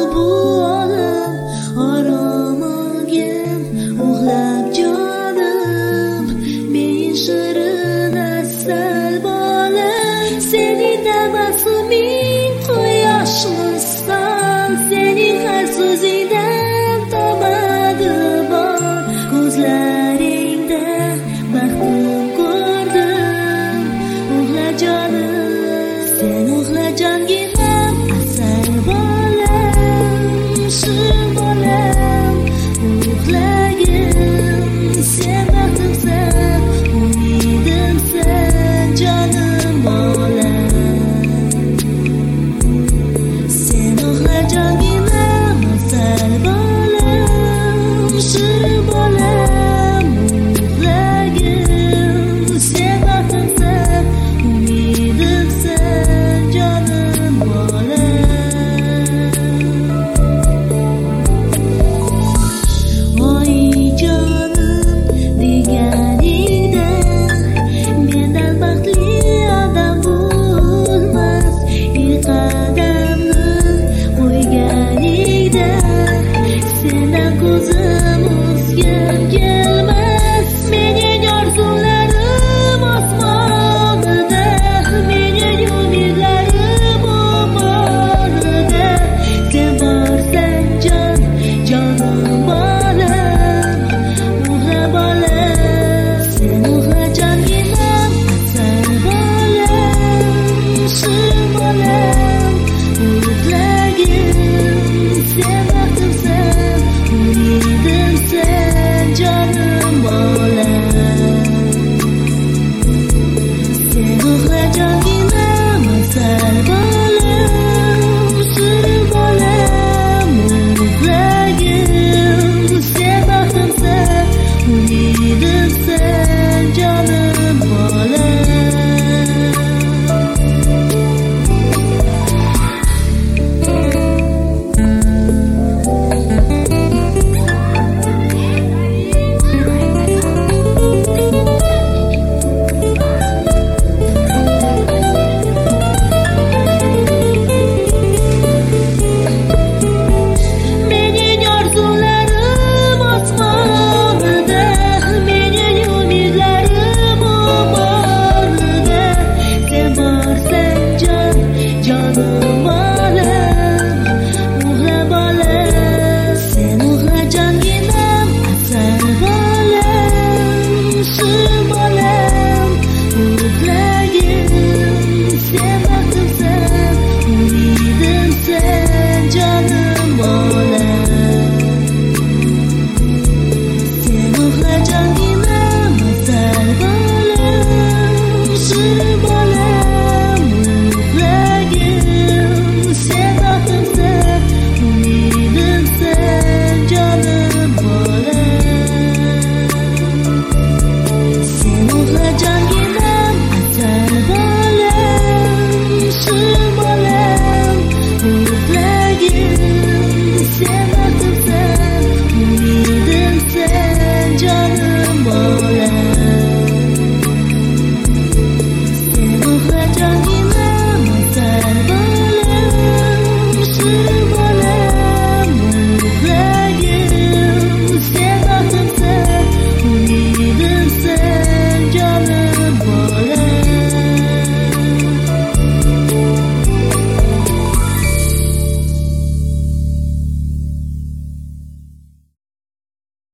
bu olam oromigin uxlab jonim men shirin asal bolam sening tabassuming quyosh misol sening har so'zingdan tomadi bor ko'zlaringda baxtim ko'rdim uxla jonim sen uxla jonginam asal bolam shirin bolam uxlagin sen baxtimsan umidimsan jonim bolam sen uxla jonginam asal bolam shirin bolam uxlagin sen baxtimsan umidimsan jonim bolam oy jonim deganingda mendan baxtli odam bo'lmas ilk qadamni qo'yganingda sendan ko'zim o'zgim kelmas mening orzularim osmonida mening umidlarim ummonida sen borsan jon jonim bolam uxla bolam sen uxla jonginam asal bolam shirin bolam uxlagin sen baxtimsan umidimsan jonim bolam sen uxla jonginam asal bolam shirin bolam uxlagin sen baxtimsan umidimsan jonim bolam mening orzularim osmonida mening umidlarim ummonida sen borsan jon jonim bolam uxla bolam sen uxla jonginam asal bolam shirin bolam uxlagin sen baxtimsan umidimsan jonim bolam sen uxla jonginam asal bolam shirin bolam uxlagin sen baxtimsan umidimsan jonim bolam sen uxla jonginam asal bolam shirin